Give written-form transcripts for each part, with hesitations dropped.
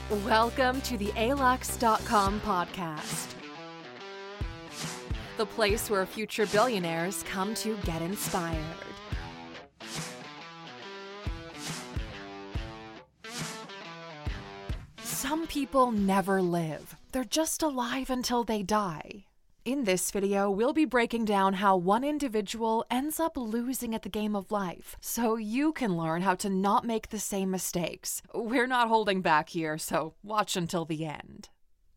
Welcome to the Alux.com podcast, the place where future billionaires come to get inspired. Some people never live. They're just alive until they die. In this video, we'll be breaking down how one individual ends up losing at the game of life, so you can learn how to not make the same mistakes. We're not holding back here, so watch until the end.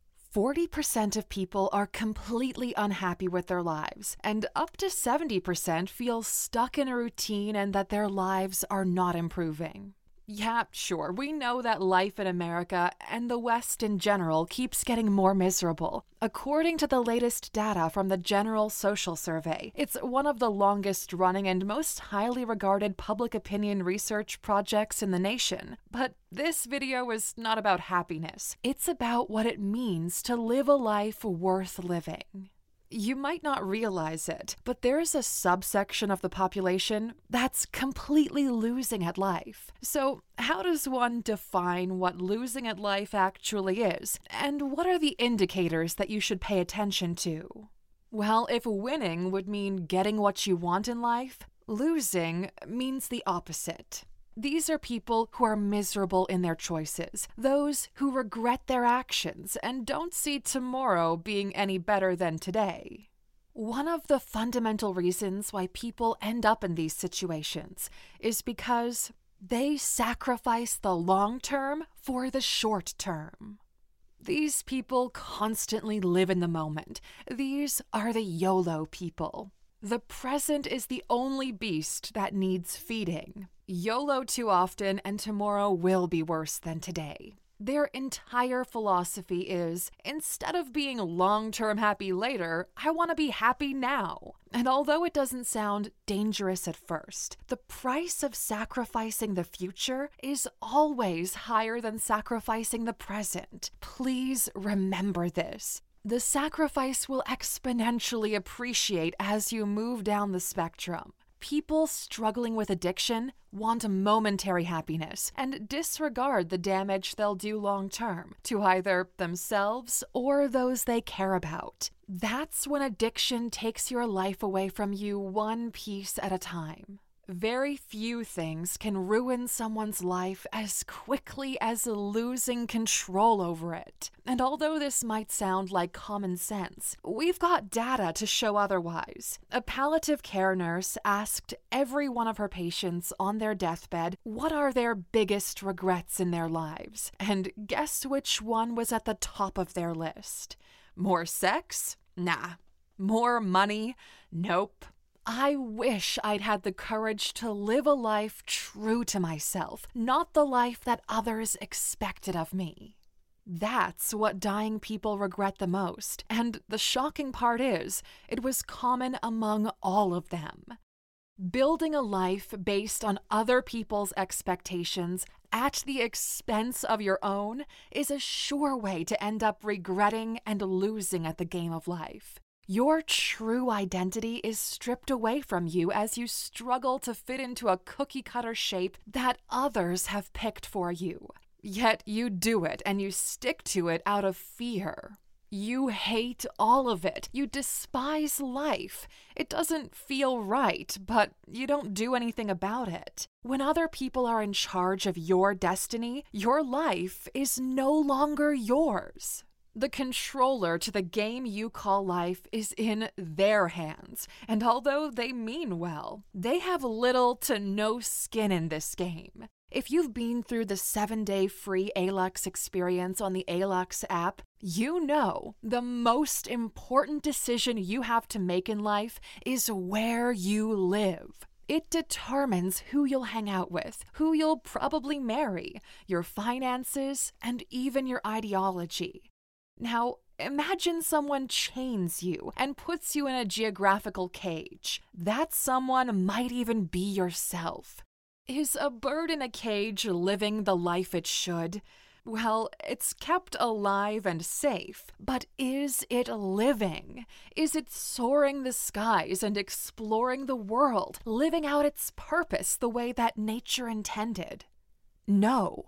40% of people are completely unhappy with their lives, and up to 70% feel stuck in a routine and that their lives are not improving. Yeah, sure, we know that life in America and the West in general keeps getting more miserable. According to the latest data from the General Social Survey, it's one of the longest running and most highly regarded public opinion research projects in the nation. But this video is not about happiness. It's about what it means to live a life worth living. You might not realize it, but there's a subsection of the population that's completely losing at life. So, how does one define what losing at life actually is? And what are the indicators that you should pay attention to? Well, if winning would mean getting what you want in life, losing means the opposite. These are people who are miserable in their choices, those who regret their actions and don't see tomorrow being any better than today. One of the fundamental reasons why people end up in these situations is because they sacrifice the long term for the short term. These people constantly live in the moment. These are the YOLO people. The present is the only beast that needs feeding. YOLO too often, and tomorrow will be worse than today. Their entire philosophy is, instead of being long-term happy later, I want to be happy now. And although it doesn't sound dangerous at first, the price of sacrificing the future is always higher than sacrificing the present. Please remember this. The sacrifice will exponentially appreciate as you move down the spectrum. People struggling with addiction want momentary happiness and disregard the damage they'll do long term to either themselves or those they care about. That's when addiction takes your life away from you one piece at a time. Very few things can ruin someone's life as quickly as losing control over it. And although this might sound like common sense, we've got data to show otherwise. A palliative care nurse asked every one of her patients on their deathbed what are their biggest regrets in their lives. And guess which one was at the top of their list? More sex? Nah. More money? Nope. I wish I'd had the courage to live a life true to myself, not the life that others expected of me. That's what dying people regret the most, and the shocking part is, it was common among all of them. Building a life based on other people's expectations at the expense of your own is a sure way to end up regretting and losing at the game of life. Your true identity is stripped away from you as you struggle to fit into a cookie-cutter shape that others have picked for you. Yet you do it and you stick to it out of fear. You hate all of it. You despise life. It doesn't feel right, but you don't do anything about it. When other people are in charge of your destiny, your life is no longer yours. The controller to the game you call life is in their hands, and although they mean well, they have little to no skin in this game. If you've been through the 7-day free Alux experience on the Alux app, you know the most important decision you have to make in life is where you live. It determines who you'll hang out with, who you'll probably marry, your finances, and even your ideology. Now, imagine someone chains you and puts you in a geographical cage. That someone might even be yourself. Is a bird in a cage living the life it should? Well, it's kept alive and safe, but is it living? Is it soaring the skies and exploring the world, living out its purpose the way that nature intended? No.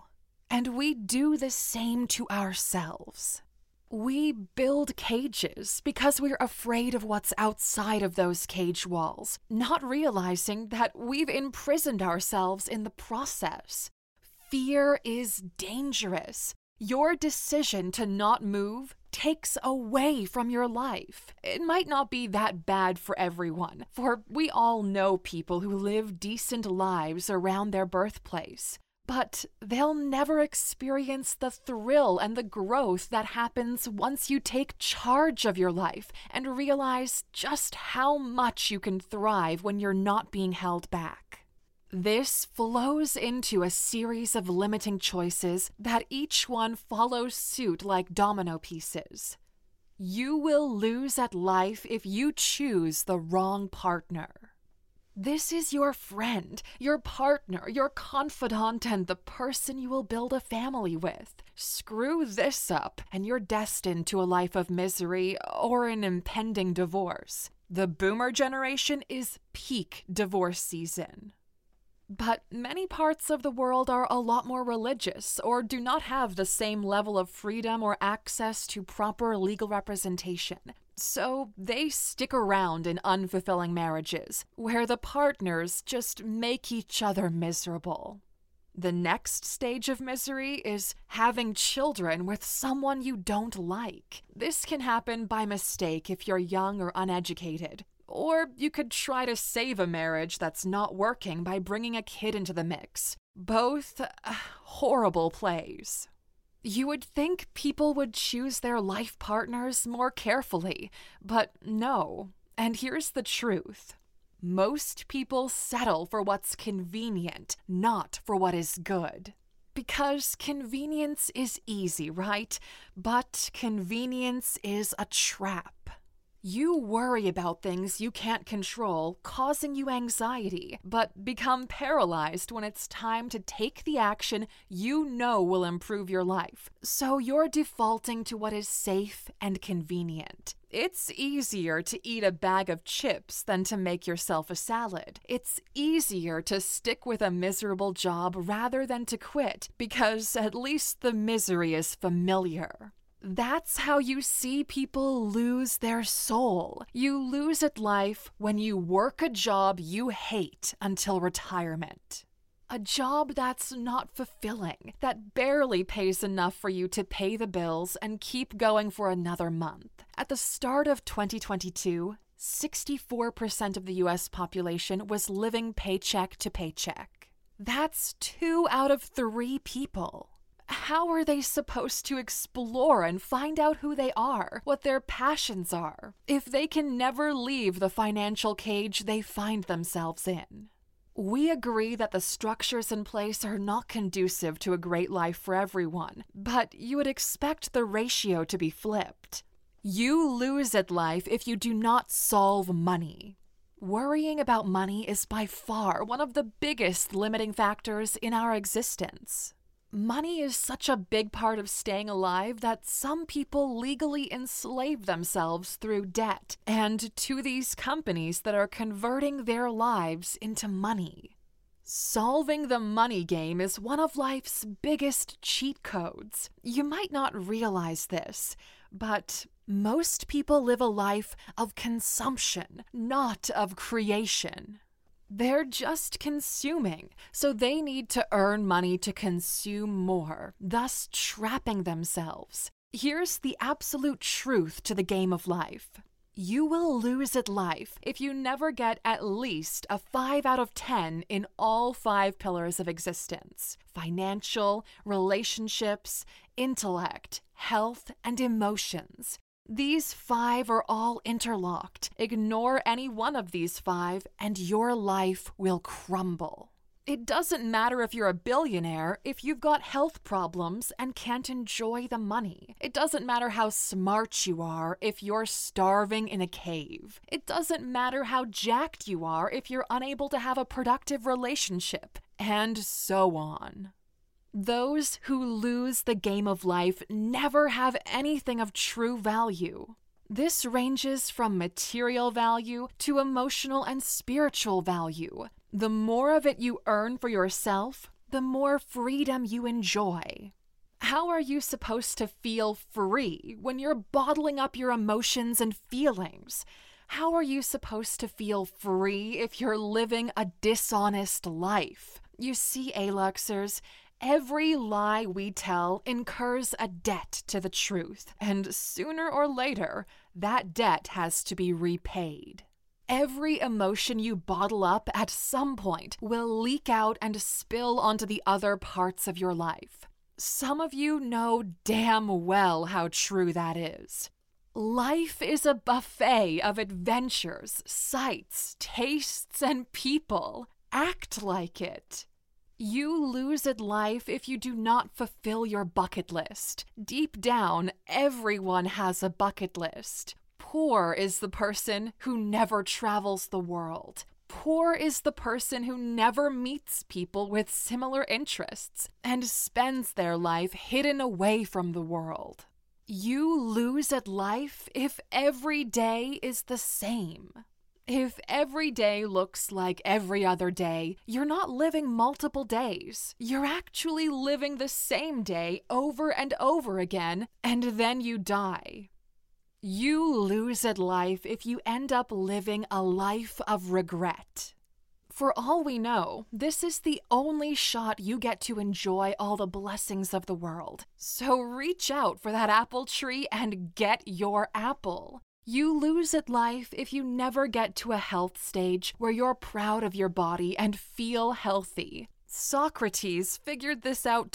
And we do the same to ourselves. We build cages because we're afraid of what's outside of those cage walls, not realizing that we've imprisoned ourselves in the process. Fear is dangerous. Your decision to not move takes away from your life. It might not be that bad for everyone, for we all know people who live decent lives around their birthplace. But they'll never experience the thrill and the growth that happens once you take charge of your life and realize just how much you can thrive when you're not being held back. This flows into a series of limiting choices that each one follows suit like domino pieces. You will lose at life if you choose the wrong partner. This is your friend, your partner, your confidant, and the person you will build a family with. Screw this up, and you're destined to a life of misery or an impending divorce. The boomer generation is peak divorce season. But many parts of the world are a lot more religious or do not have the same level of freedom or access to proper legal representation. So they stick around in unfulfilling marriages, where the partners just make each other miserable. The next stage of misery is having children with someone you don't like. This can happen by mistake if you're young or uneducated. Or you could try to save a marriage that's not working by bringing a kid into the mix. Both horrible plays. You would think people would choose their life partners more carefully, but no. And here's the truth. Most people settle for what's convenient, not for what is good. Because convenience is easy, right? But convenience is a trap. You worry about things you can't control, causing you anxiety, but become paralyzed when it's time to take the action you know will improve your life. So you're defaulting to what is safe and convenient. It's easier to eat a bag of chips than to make yourself a salad. It's easier to stick with a miserable job rather than to quit, because at least the misery is familiar. That's how you see people lose their soul. You lose at life when you work a job you hate until retirement. A job that's not fulfilling, that barely pays enough for you to pay the bills and keep going for another month. At the start of 2022, 64% of the US population was living paycheck to paycheck. That's 2 out of 3 people. How are they supposed to explore and find out who they are, what their passions are, if they can never leave the financial cage they find themselves in? We agree that the structures in place are not conducive to a great life for everyone, but you would expect the ratio to be flipped. You lose at life if you do not solve money. Worrying about money is by far one of the biggest limiting factors in our existence. Money is such a big part of staying alive that some people legally enslave themselves through debt and to these companies that are converting their lives into money. Solving the money game is one of life's biggest cheat codes. You might not realize this, but most people live a life of consumption, not of creation. They're just consuming, so they need to earn money to consume more, thus trapping themselves. Here's the absolute truth to the game of life. You will lose at life if you never get at least a 5 out of 10 in all 5 pillars of existence: financial, relationships, intellect, health, and emotions. These 5 are all interlocked. Ignore any one of these 5 and your life will crumble. It doesn't matter if you're a billionaire if you've got health problems and can't enjoy the money. It doesn't matter how smart you are if you're starving in a cave. It doesn't matter how jacked you are if you're unable to have a productive relationship, and so on. Those who lose the game of life never have anything of true value. This ranges from material value to emotional and spiritual value. The more of it you earn for yourself, the more freedom you enjoy. How are you supposed to feel free when you're bottling up your emotions and feelings? How are you supposed to feel free if you're living a dishonest life? You see, Aluxers, every lie we tell incurs a debt to the truth, and sooner or later, that debt has to be repaid. Every emotion you bottle up at some point will leak out and spill onto the other parts of your life. Some of you know damn well how true that is. Life is a buffet of adventures, sights, tastes, and people. Act like it. You lose at life if you do not fulfill your bucket list. Deep down, everyone has a bucket list. Poor is the person who never travels the world. Poor is the person who never meets people with similar interests and spends their life hidden away from the world. You lose at life if every day is the same. If every day looks like every other day, you're not living multiple days. You're actually living the same day over and over again, and then you die. You lose at life if you end up living a life of regret. For all we know, this is the only shot you get to enjoy all the blessings of the world. So reach out for that apple tree and get your apple. You lose at life if you never get to a health stage where you're proud of your body and feel healthy. Socrates figured this out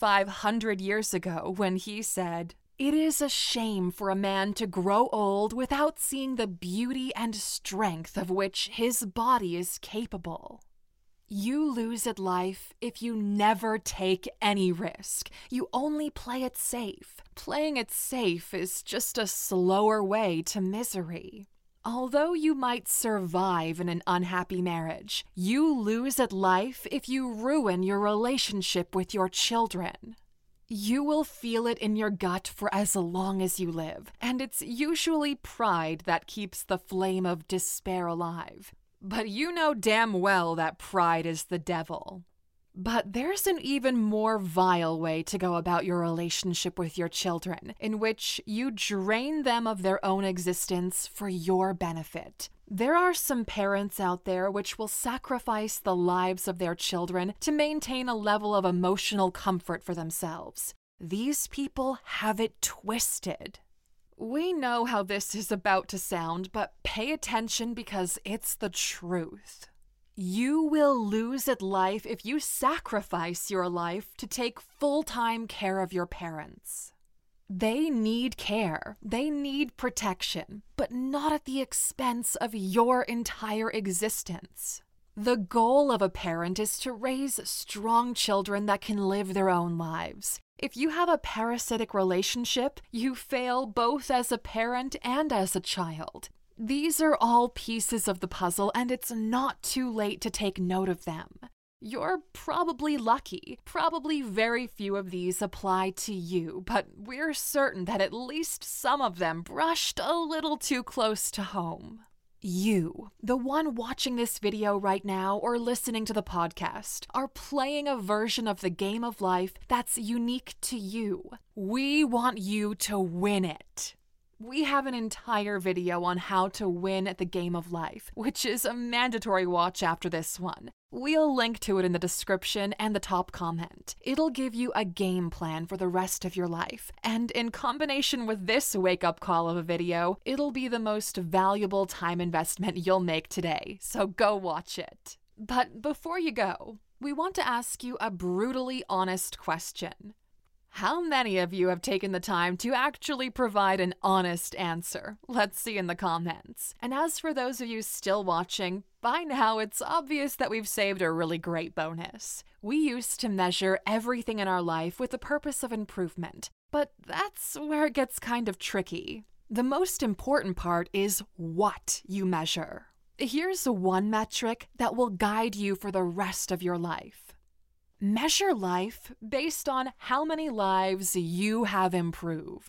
2,500 years ago when he said, "It is a shame for a man to grow old without seeing the beauty and strength of which his body is capable." You lose at life if you never take any risk. You only play it safe. Playing it safe is just a slower way to misery. Although you might survive in an unhappy marriage, you lose at life if you ruin your relationship with your children. You will feel it in your gut for as long as you live, and it's usually pride that keeps the flame of despair alive. But you know damn well that pride is the devil. But there's an even more vile way to go about your relationship with your children, in which you drain them of their own existence for your benefit. There are some parents out there which will sacrifice the lives of their children to maintain a level of emotional comfort for themselves. These people have it twisted. We know how this is about to sound, but pay attention because it's the truth. You will lose at life if you sacrifice your life to take full-time care of your parents. They need care, they need protection, but not at the expense of your entire existence. The goal of a parent is to raise strong children that can live their own lives. If you have a parasitic relationship, you fail both as a parent and as a child. These are all pieces of the puzzle, and it's not too late to take note of them. You're probably lucky. Probably very few of these apply to you, but we're certain that at least some of them brushed a little too close to home. You, the one watching this video right now or listening to the podcast, are playing a version of the game of life that's unique to you. We want you to win it. We have an entire video on how to win at the game of life, which is a mandatory watch after this one. We'll link to it in the description and the top comment. It'll give you a game plan for the rest of your life, and in combination with this wake-up call of a video, it'll be the most valuable time investment you'll make today, so go watch it. But before you go, we want to ask you a brutally honest question. How many of you have taken the time to actually provide an honest answer? Let's see in the comments. And as for those of you still watching, by now it's obvious that we've saved a really great bonus. We used to measure everything in our life with the purpose of improvement, but that's where it gets kind of tricky. The most important part is what you measure. Here's one metric that will guide you for the rest of your life. Measure life based on how many lives you have improved.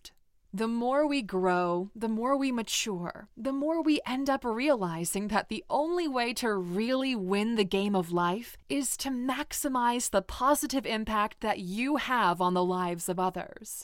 The more we grow, the more we mature, the more we end up realizing that the only way to really win the game of life is to maximize the positive impact that you have on the lives of others.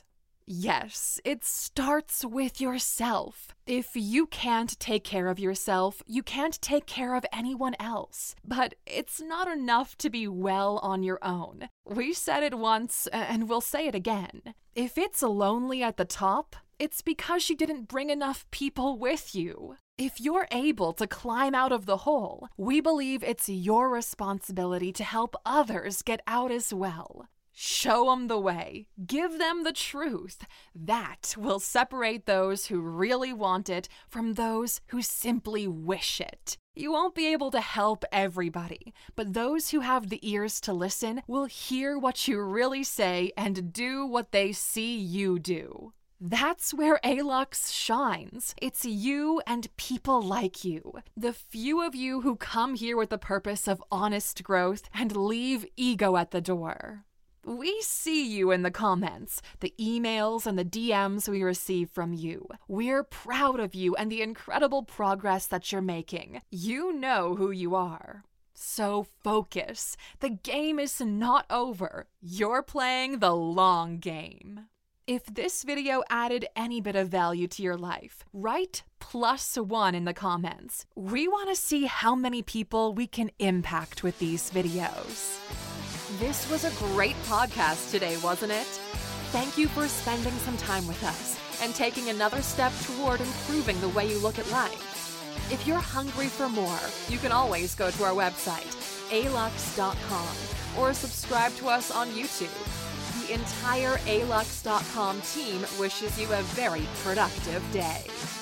Yes, it starts with yourself. If you can't take care of yourself, you can't take care of anyone else. But it's not enough to be well on your own. We said it once, and we'll say it again. If it's lonely at the top, it's because you didn't bring enough people with you. If you're able to climb out of the hole, we believe it's your responsibility to help others get out as well. Show them the way. Give them the truth. That will separate those who really want it from those who simply wish it. You won't be able to help everybody, but those who have the ears to listen will hear what you really say and do what they see you do. That's where ALUX shines. It's you and people like you. The few of you who come here with the purpose of honest growth and leave ego at the door. We see you in the comments, the emails and the DMs we receive from you. We're proud of you and the incredible progress that you're making. You know who you are. So focus. The game is not over. You're playing the long game. If this video added any bit of value to your life, write +1 in the comments. We want to see how many people we can impact with these videos. This was a great podcast today, wasn't it? Thank you for spending some time with us and taking another step toward improving the way you look at life. If you're hungry for more, you can always go to our website, alux.com, or subscribe to us on YouTube. The entire alux.com team wishes you a very productive day.